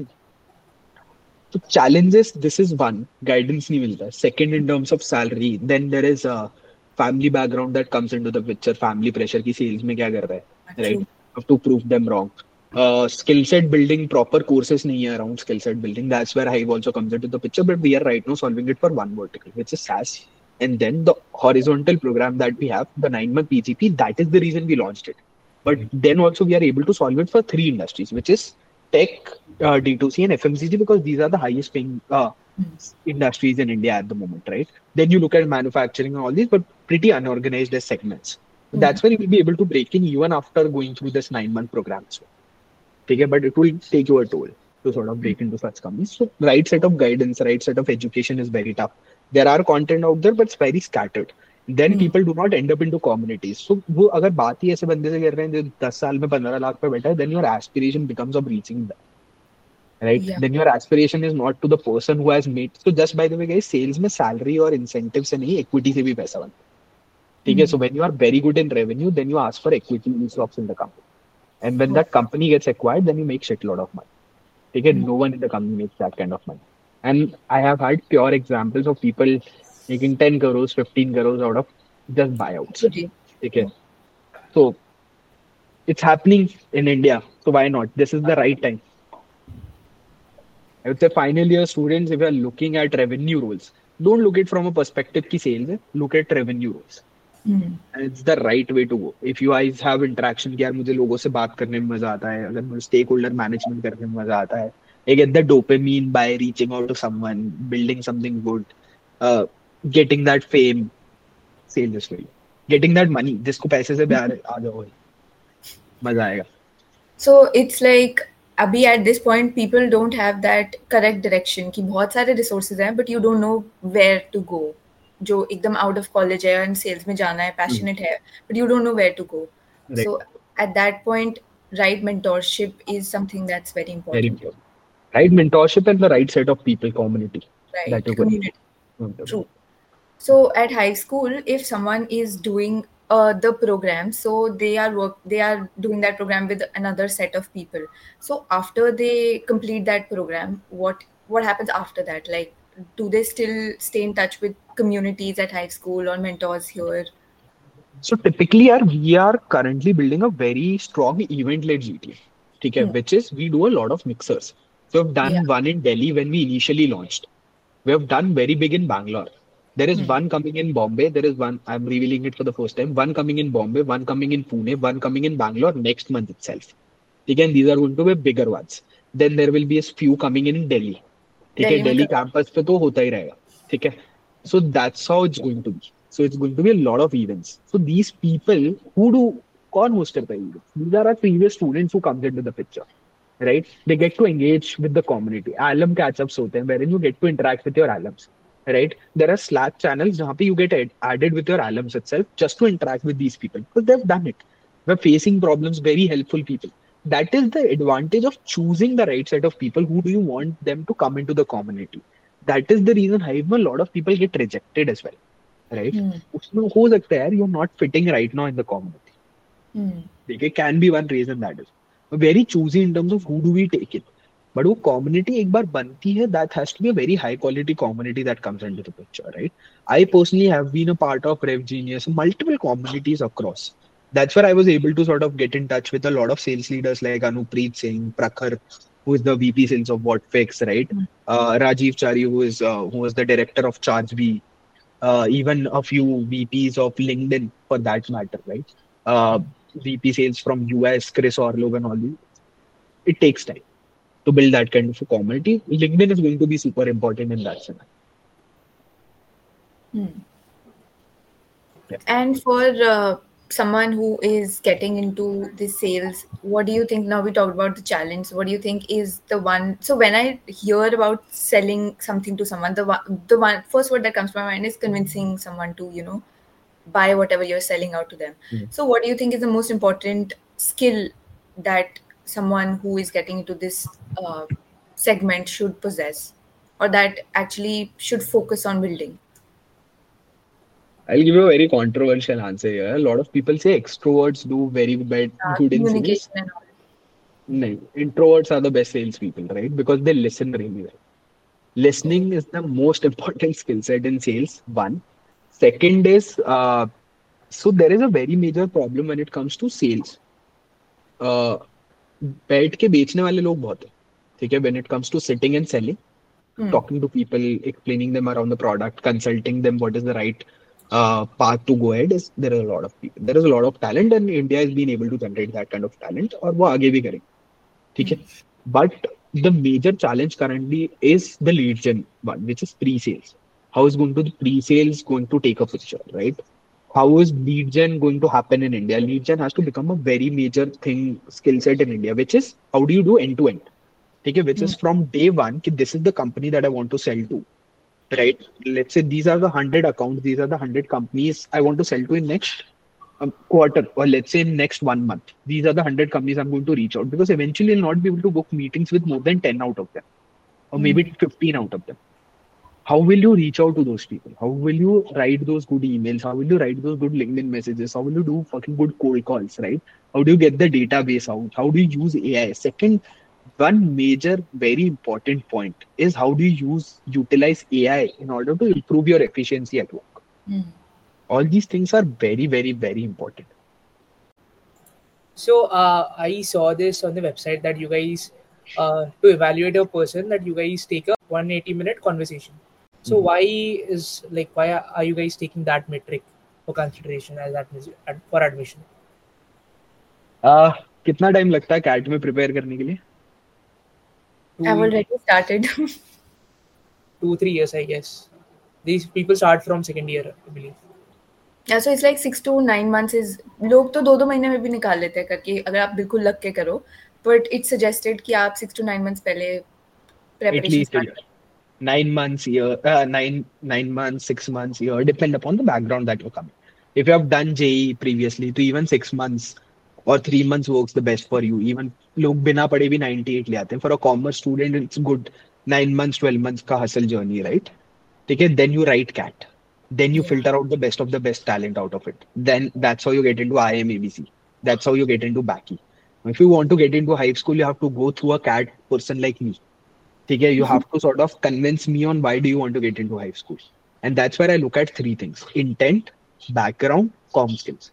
So challenges, this is one. Guidance नहीं मिलता. Second, in terms of salary, then there is a family background that comes into the picture. Family pressure की sales में क्या कर रहा है, right? Have to prove them wrong. Skill set building, proper courses नहीं है around skill set building. That's where Hive also comes into the picture. But we are right now solving it for one vertical, which is SaaS. And then the horizontal program that we have, the 9-month PGP, that is the reason we launched it. But then also we are able to solve it for 3 industries, which is tech, D2C, and FMCG, because these are the highest paying industries in India at the moment, right? Then you look at manufacturing and all these, but pretty unorganized as segments. That's where you will be able to break in even after going through this 9-month program as well. Okay, but it will take you a toll to sort of break into such companies. So right set of guidance, right set of education is very tough. There are content out there, but it's very scattered. Then people do not end up into communities. So वो अगर बात ही ऐसे बंदे से कर रहे हैं जो 10 साल में 15 लाख पे बैठा है, then your aspiration becomes of reaching that, right? Yeah. Then your aspiration is not to the person who has made. So just by the way, guys, sales में salary और incentive से नहीं, equity से भी पैसा बनता है. ठीक है? So when you are very good in revenue, then you ask for equity stocks in the company. And when that company gets acquired, then you make shitload of money. Okay? No one in the company makes that kind of money. And I have had pure examples of people making 10 crores, 15 crores out of just buyouts. Okay? So it's happening in India. So why not? This is the right time. I would say final year students, if you are looking at revenue roles, don't look at it from a perspective की sales है, look at revenue roles. And it's the right way to go. If you guys have interaction कि यार मुझे लोगों से बात करने में मजा आता है, अगर मुझे stakeholder management करने में मजा आता है, I get the dopamine by reaching out to someone, building something good, getting that fame, sales is for you. Getting that money, जिसको पैसे से प्यार है, आ जाओ, मजा आएगा. So it's like अभी at this point people don't have that correct direction कि बहुत सारे resources हैं but you don't know where to go. जो एकदम out of college है and sales में जाना है, passionate है, but you don't know where to go. Right. So at that point, right mentorship is something that's very important. Very important. Right mentorship and the right set of people, community. Right, That you community. True. So at high school, if someone is doing the program, so they are doing that program with another set of people. So after they complete that program, what happens after that? Like, do they still stay in touch with communities at high school or mentors here? So typically, we are currently building a very strong event-led GTA, okay, which is we do a lot of mixers. So we've done one in Delhi when we initially launched. We have done very big in Bangalore. There is one coming in Bombay. There is one, I'm revealing it for the first time, one coming in Bombay, one coming in Pune, one coming in Bangalore next month itself. Again, these are going to be bigger ones. Then there will be a few coming in Delhi. Okay, Delhi campus पे तो होता ही रहेगा. ठीक है? So that's how it's going to be. So it's going to be a lot of events. So these people कौन host करता है events? These are our previous students who comes into the picture, right? They get to engage with the community. Alum catch-ups होते हैं, wherein you get to interact with your alums, right? There are Slack channels जहाँ पे you get added with your alums itself just to interact with these people because they've done it. We're facing problems, very helpful people. That is the advantage of choosing the right set of people. Who do you want them to come into the community? That is the reason Hive में a lot of people get rejected as well, right? उसमें हो सकता है यार you're not fitting right now in the community. It can be one reason that is. We're very choosy in terms of who do we take it. But वो community एक बार बनती है, that has to be a very high quality community that comes into the picture, right? I personally have been a part of Rev Genius, multiple communities across. That's where I was able to sort of get in touch with a lot of sales leaders like Anupreet Singh, Prakhar, who is the VP sales of WhatFix, right? Rajiv Chari, who was the director of ChargeBee, even a few VPs of LinkedIn for that matter, right? VP sales from US, Chris Orlov and all these. It takes time to build that kind of a community. LinkedIn is going to be super important in that sense. Yeah. And for someone who is getting into the sales, what do you think? Now we talked about the challenge. What do you think is the one? So when I hear about selling something to someone, the one first word that comes to my mind is convincing someone to, buy whatever you're selling out to them. So what do you think is the most important skill that someone who is getting into this segment should possess, or that actually should focus on building? I'll give you a very controversial answer here. A lot of people say extroverts do very good in sales. Communication and all. No, introverts are the best salespeople, right? Because they listen really well. Listening is the most important skill set in sales. One. Second is, so there is a very major problem when it comes to sales. Uh, बैठ के बेचने वाले लोग बहुत है, ठीक है? When it comes to sitting and selling, talking to people, explaining them around the product, consulting them what is the right path to go ahead, is there are a lot of people. There is a lot of talent, and India has been able to generate that kind of talent, और वो आगे भी करेंगे, ठीक है? But the major challenge currently is the lead gen one, which is pre-sales. How is going to the pre-sales going to take a picture, right? How is lead gen going to happen in India? Lead gen has to become a very major thing, skill set in India, which is how do you do end to end? Okay, which is from day one, ki this is the company that I want to sell to, right? Let's say these are the 100 accounts, these are the 100 companies I want to sell to in next quarter, or let's say in next 1 month. These are the 100 companies I'm going to reach out, because eventually you'll not be able to book meetings with more than 10 out of them, or maybe 15 out of them. How will you reach out to those people? How will you write those good emails? How will you write those good LinkedIn messages? How will you do fucking good cold calls, right? How do you get the database out? How do you use AI? Second, one major, very important point is how do you utilize AI in order to improve your efficiency at work? All these things are very, very, very important. So I saw this on the website that you guys, to evaluate a person, that you guys take a 180-minute conversation. So why are you guys taking that metric for consideration as for admission? कितना time लगता है cat में prepare करने के लिए? I've already started. 2-3 years, I guess. These people start from second year, I believe. Yeah, so it's like 6 to 9 months is, लोग तो 2-2 महीने में भी निकाल लेते हैं करके, अगर आप बिल्कुल लग के करो. But it's suggested कि आप 6 to 9 months पहले preparation At least a start year. करें. 9 months, year, 9 months, 6 months, year, depend upon the background that you're coming. If you have done JEE previously, तो even 6 months or 3 months works the best for you. Even लोग बिना पढ़े भी 98 ले आते हैं. For a commerce student, it's good 9 months, 12 months का hustle journey, right? ठीक है, then you write CAT. Then you filter out the best talent out of it. Then that's how you get into IIM ABC. That's how you get into BACI. If you want to get into high school, you have to go through a CAT person like me. Okay, you have to sort of convince me on why do you want to get into high school. And that's where I look at 3 things: intent, background, comm skills.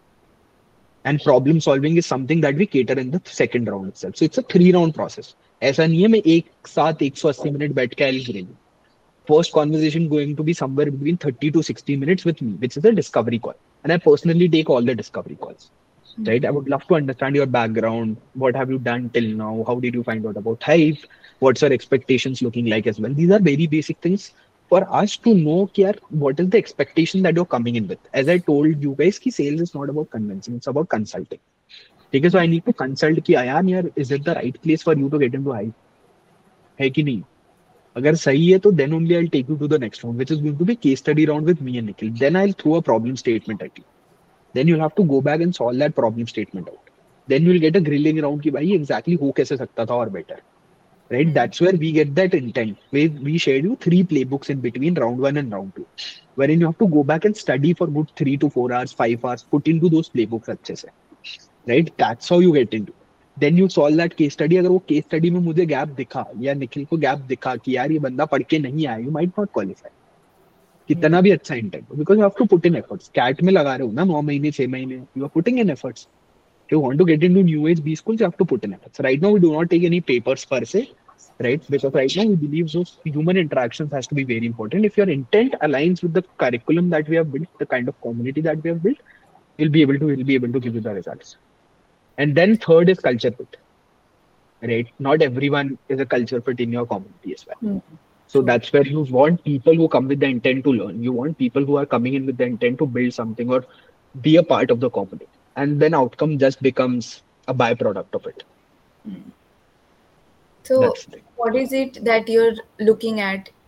And problem solving is something that we cater in the second round itself. So it's a 3-round process. ऐसा नहीं है मैं एक साथ 180 minute बैठ के I'll grill. First conversation going to be somewhere between 30 to 60 minutes with me, which is a discovery call. And I personally take all the discovery calls. Right? I would love to understand your background. What have you done till now? How did you find out about Hive? What's your expectations looking like as well? These are very basic things for us to know what is the expectation that you're coming in with. As I told you guys, sales is not about convincing, it's about consulting. Okay, so I need to consult कि यार, is it the right place for you to get into Hive? है कि नहीं? अगर सही है तो then only I'll take you to the next round, which is going to be case study round with me and Nikhil. Then I'll throw a problem statement at you. Then you'll have to go back and solve that problem statement out. Then you'll get a grilling round कि भाई exactly हो कैसे सकता था और better. Right? That's where we get that intent. We shared you 3 playbooks in between round 1 and round 2, wherein you have to go back and study for good 3 to 4 hours, 5 hours, put into those playbooks अच्छे से. Right? That's how you get into. Then you solve that case study. अगर वो case study में मुझे gap दिखा या निखिल को gap दिखा कि यार ये बंदा पढ़ के नहीं आया, you might not qualify. कितना भी अच्छा intent, because you have to put in efforts. CAT में लगा रहे हो ना 9 महीने 6 महीने, you are putting in efforts. If you want to get into new age B schools, you have to put in efforts. Right now we do not take any papers per se, right? Because right now we believe those human interactions has to be very important. If your intent aligns with the curriculum that we have built, the kind of community that we have built, we'll be able to give you the results. And then third is culture fit, right? Not everyone is a culture fit in your community as well. So that's where you want people who come with the intent to learn. You want people who are coming in with the intent to build something or be a part of the community. And then outcome just becomes a byproduct of it. So what is it that you're looking at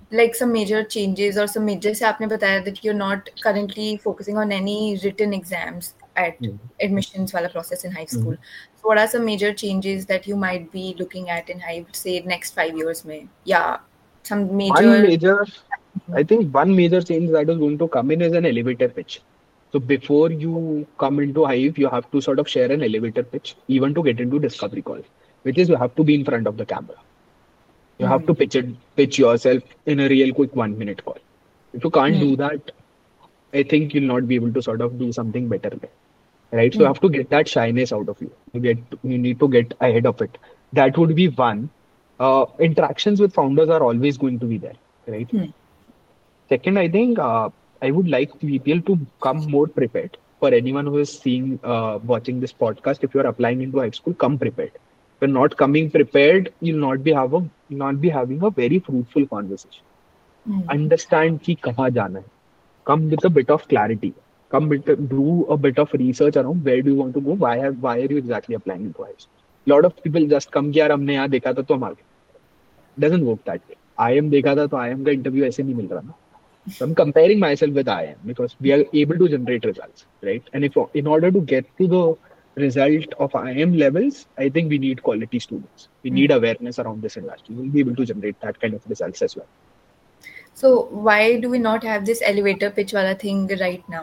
like some major changes or some major, जैसे आपने बताया that you're not currently focusing on any written exams at Hmm. admissions वाला process in high Hmm. school. So what are some major changes that you might be looking at in, I would say, next 5 years में? Yeah, some One major. major, I think one major change that is going to come in is an elevator pitch. So before you come into Hive, you have to sort of share an elevator pitch, even to get into discovery call, which is you have to be in front of the camera. You have to pitch yourself in a real quick 1 minute call. If you can't do that, I think you'll not be able to sort of do something better there, right? So you have to get that shyness out of you. You need to get ahead of it. That would be one. Interactions with founders are always going to be there, right? Second, I think I would like people to come more prepared. For anyone who is watching this podcast, if you are applying into high school, come prepared. If you're not coming prepared, you'll not be having a very fruitful conversation. Understand कि कहाँ जाना है. Come with a bit of clarity. Do a bit of research around where do you want to go. Why are you exactly applying into high school? A lot of people just come कि यार हमने यहाँ देखा था तो हम आ गए. Doesn't work that way. IIM देखा था तो IIM का interview ऐसे नहीं मिल रहा ना. So I'm comparing myself with IIM because we are able to generate results, right? And if in order to get to the result of IIM levels, I think we need quality students. We need awareness around this industry. We'll be able to generate that kind of results as well. So why do we not have this elevator pitch wala thing right now?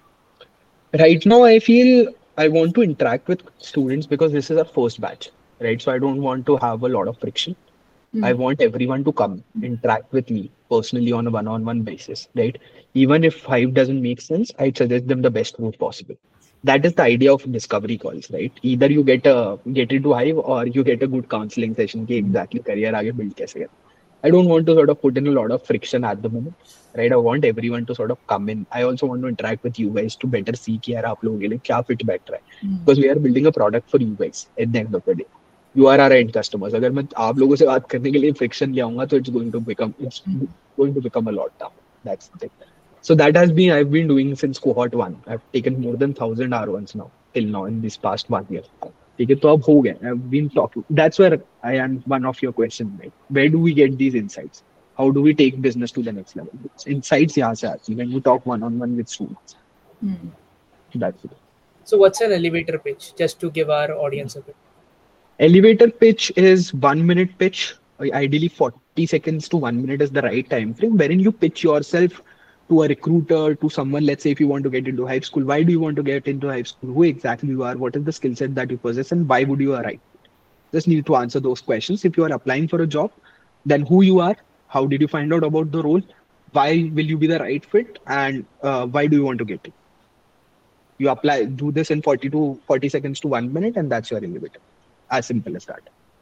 Right now, I feel I want to interact with students because this is our first batch, right? So I don't want to have a lot of friction. I want everyone to come interact with me personally on a one-on-one basis, right? Even if Hive doesn't make sense, I suggest them the best route possible. That is the idea of discovery calls, right? Either you get into Hive or you get a good counseling session कि exactly career आगे build कैसे करें. I don't want to sort of put in a lot of friction at the moment, right? I want everyone to sort of come in. I also want to interact with you guys to better see कि यार आप लोगों के लिए क्या fit बैठ रहा है. Because we are building a product for you guys at the end of the day. You are our end customers. अगर मैं आप लोगों से बात करने के लिए friction ले आऊंगा तो it's going to become a lot tough. That's the thing. So that has been I've been doing since cohort 1. I've taken more than 1,000 R1s now till now in this past 1 year. ठीक है तो अब हो गए. I've been talking. That's where I am one of your questions. Right? Where do we get these insights? How do we take business to the next level? Insights यहाँ से आती है when you talk one-on-one with students. That's it. So what's an elevator pitch? Just to give our audience a bit. Elevator pitch is 1 minute pitch. Ideally, 40 seconds to 1 minute is the right time frame wherein you pitch yourself to a recruiter, to someone. Let's say if you want to get into high school, why do you want to get into high school? Who exactly you are? What is the skill set that you possess, and why would you arrive? Just need to answer those questions. If you are applying for a job, then who you are, how did you find out about the role, why will you be the right fit, and why do you want to get it? You apply, do this in 40 seconds to 1 minute, and that's your elevator. As simple as that.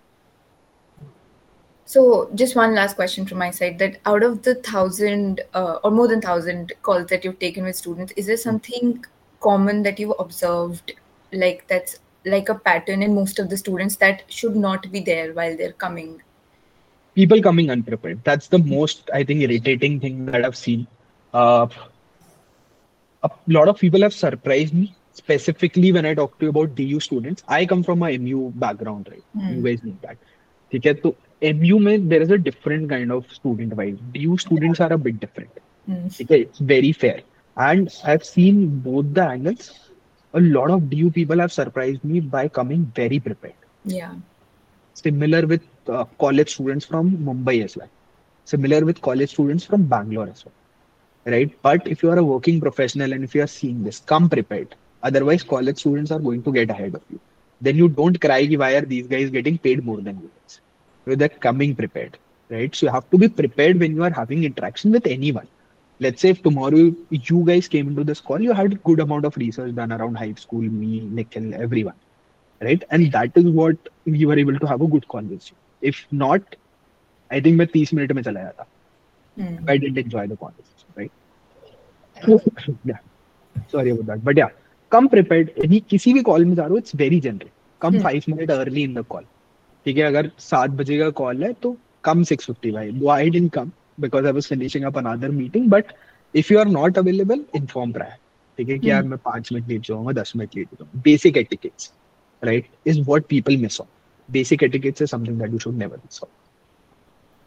So just one last question from my side, that out of the 1,000 or more than 1,000 calls that you've taken with students, is there something common that you've observed, like that's like a pattern in most of the students that should not be there while they're coming? People coming unprepared. That's the most, I think, irritating thing that I've seen. A lot of people have surprised me, specifically when I talk to you about DU students. I come from a MU background, right? You guys know that. ठीक है तो MU में there is a different kind of student vibe. DU students are a bit different. ठीक है, it's very fair. And I've seen both the angles. A lot of DU people have surprised me by coming very prepared. Yeah. Similar with college students from Mumbai as well. Similar with college students from Bangalore as well. Right? But if you are a working professional and if you are seeing this, come prepared. Otherwise, college students are going to get ahead of you. Then you don't cry, why are these guys getting paid more than you guys? So they're coming prepared, right? So you have to be prepared when you are having interaction with anyone. Let's say if tomorrow you guys came into this call, you had a good amount of research done around high school, me, Nikhil, everyone, right? And that is what we were able to have a good conversation. If not, I think मैं 30 minutes में चला जाता. I didn't enjoy the conversation, right? Yeah, sorry about that. But yeah, come prepared. किसी भी call में जा रहे हो, it's very generic. Come 5 minutes early in the call. ठीक है, अगर 7 बजे का call है तो come 6:50 भाई. Though I didn't come because I was finishing up another meeting. But if you are not available, inform prior. ठीक है कि यार मैं 5 मिनट लेट जाऊंगा, 10 मिनट लेट जाऊंगा. Basic etiquettes, right, is what people miss on. Basic etiquettes is something that you should never miss on.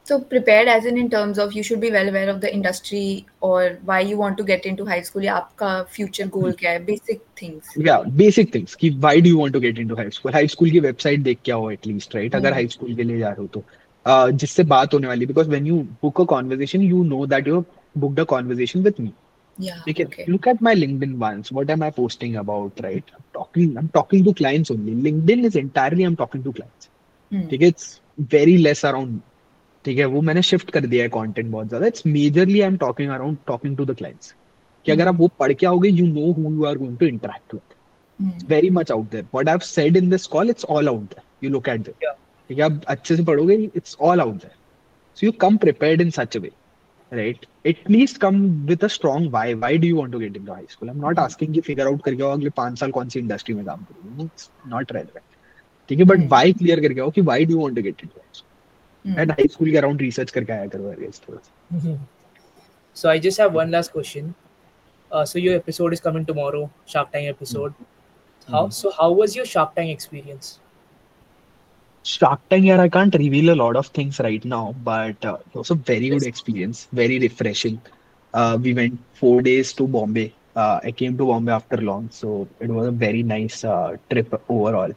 So prepared as in terms of you should be well aware of the industry or why you want to get into high school या आपका future goal क्या है, basic things. या basic things कि why do you want to get into high school की website देख के आओ एटलीस्ट, राइट? अगर हाई स्कूल के लिए जा रहे हो तो जिससे बात होने वाली, because when you book a conversation you know that you booked a conversation with me. Yeah, Okay, okay. look at my LinkedIn once. What am I posting about, right? I'm talking to clients only. LinkedIn is entirely I'm talking to clients. ठीक है, it's very less around. ठीक है, वो मैंने shift कर दिया है content बहुत ज्यादा. It's majorly I am talking around talking to the clients. कि अगर आप वो पढ़ के आओगे, you know who you are going to interact with. It's very much out there. What I've said in this call, it's all out there. You look at it. Yeah. ठीक है, आप अच्छे से पढ़ोगे, it's all out there. So you come prepared in such a way, right? At least come with a strong why. Why do you want to get into high school? I'm not asking you figure out करके आओ अगले 5 साल कौन सी industry में काम करोगे. It's not relevant. ठीक है, but why clear करके आओ कि why do you want to get into high school? And high school के around research करके आया करो I guess थोड़ा सा. So I just have one last question. So your episode is coming tomorrow, Shark Tank episode. How was your Shark Tank experience? Shark Tank, yeah, I can't reveal a lot of things right now, but it was a very good experience, very refreshing. We went 4 days to Bombay. I came to Bombay after long, so it was a very nice trip overall.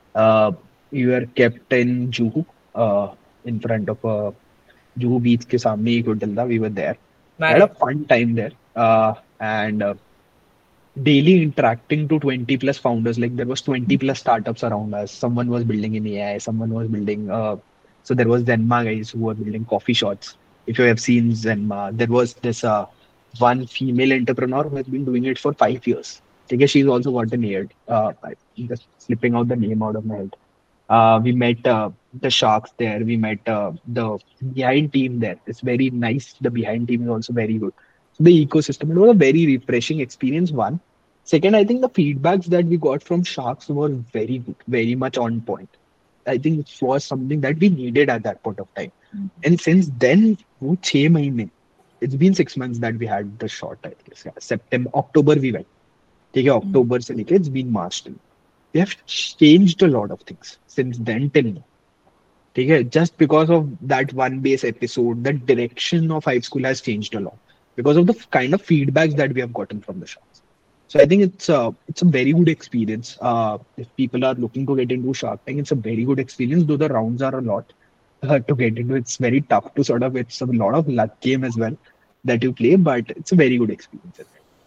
We were kept in Juhu, in front of Juhu beach के सामने एक hotel था. We were there. I had a fun time there, and daily interacting to 20 plus founders. Like there was 20 plus startups around us. Someone was building in AI, someone was building so there was Zenma guys who were building coffee shops. If you have seen Zenma, there was this one female entrepreneur who has been doing it for 5 years. Okay, she's also gotten aired. I'm just slipping out the name out of my head. We met the sharks there. We met the behind team there. It's very nice. The behind team is also very good. So the ecosystem, it was a very refreshing experience. One. Second, I think the feedbacks that we got from sharks were very good, very much on point. I think it was something that we needed at that point of time. And since then, वो 6 महीने, it's been 6 months that we had the shot. I guess September, October we went. ठीक है, October से लेके it's been March till. We have changed a lot of things since then till now. ठीक है, just because of that one base episode, the direction of high school has changed a lot because of the kind of feedbacks that we have gotten from the sharks. So I think it's a very good experience. If people are looking to get into Shark Tank, it's a very good experience. Though the rounds are a lot to get into, it's very tough to sort of. It's a lot of luck game as well that you play, but it's a very good experience.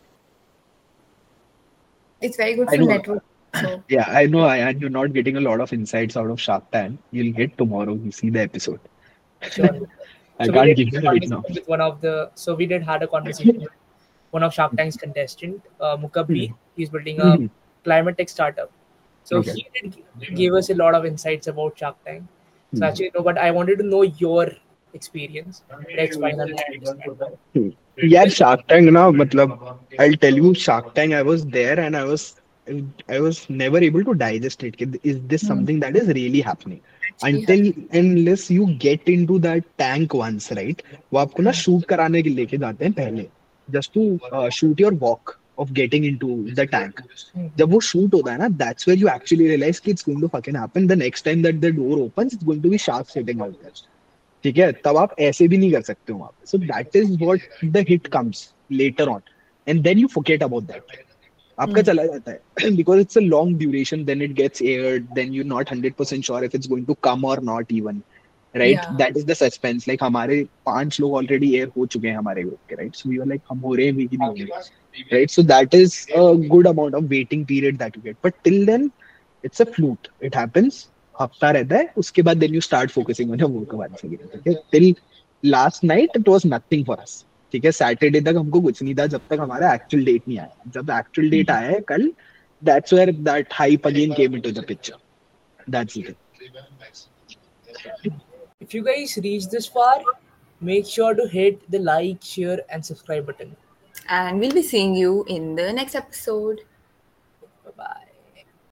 It's very good I for know. network. So Yeah, I know. And you're not getting a lot of insights out of Shark Tank. You'll get tomorrow. You see the episode. Sure. I So can't give you right now. with one of the. So we did had a conversation with one of Shark Tank's contestant, Mukabbi. He's building a climate tech startup. So Okay. he did give us a lot of insights about Shark Tank. So actually, no, but I wanted to know your experience. Let's finally understand. Yeah, Shark Tank ना, मतलब I'll tell you, Shark Tank, I was there and I was never able to digest it. Is this something that is really happening? Until unless you get into that tank once, right? वो आपको ना shoot कराने के लिए लेके जाते हैं पहले, just to shoot your walk of getting into the tank. जब वो shoot होता है ना, that's where you actually realize कि it's going to fucking happen. The next time that the door opens, it's going to be sharks sitting out there. ठीक है, तब आप ऐसे भी नहीं कर सकते हो वहां पे. So that is what the hit comes later on, and then you forget about that. आपका चला जाता है because it's a long duration. Then it gets aired. Then you're not 100% sure if it's going to come or not even. Right? Yeah. That is the suspense. Like हमारे 5 लोग already air हो चुके हैं हमारे group के, right? So we were like हम हो रहे हैं, we भी नहीं हो रहे, right? So that is a good amount of waiting period that you get. But till then, it's a flute. It happens. हफ्ता रहता है, उसके बाद then you start focusing on your work once again. ठीक है, till last night it was nothing for us. ठीक है, Saturday तक हमको कुछ नहीं था जब तक हमारा एक्चुअल डेट नहीं आया. जब एक्चुअल डेट आया है कल, that's where that hype again came into the picture. That's it. If you guys reach this far, make sure to hit the like, share, and subscribe button. and we'll be seeing you in the next episode. Bye bye.